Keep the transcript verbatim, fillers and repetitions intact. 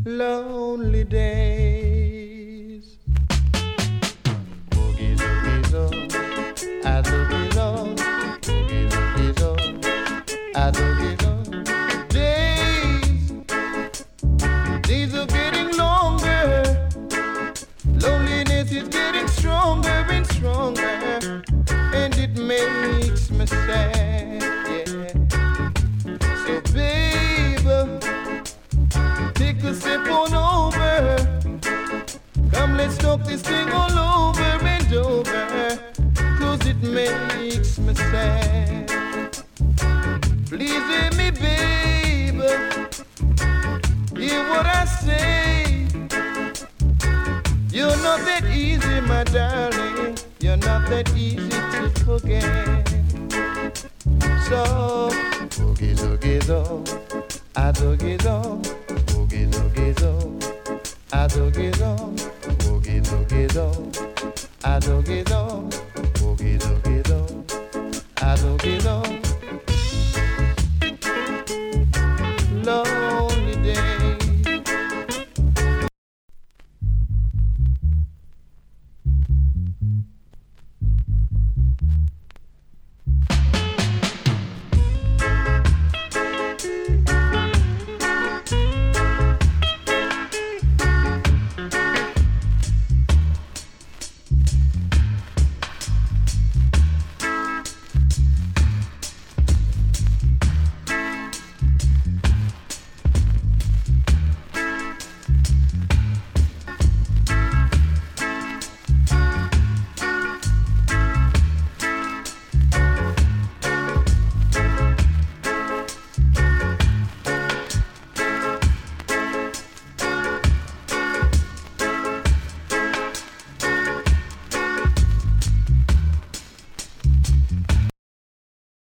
lonely days. Boogie doogie zo, a doogie zo, boogie doogie zo, a doogie zo. Days, days are getting longer. Loneliness is getting stronger and stronger, and it makes me sad. Yeah. So, baby, take a step on over. Come, let's talk this thing all over and over, 'cause it makes me sad. Please hear me, baby, hear what I say. You're not that easy, my darling. You're not that easy to forget. So, boogie doogie zo, a doogie zo, boogie doogie zo, a doogie zo, boogie doogie zo, a doogie zo.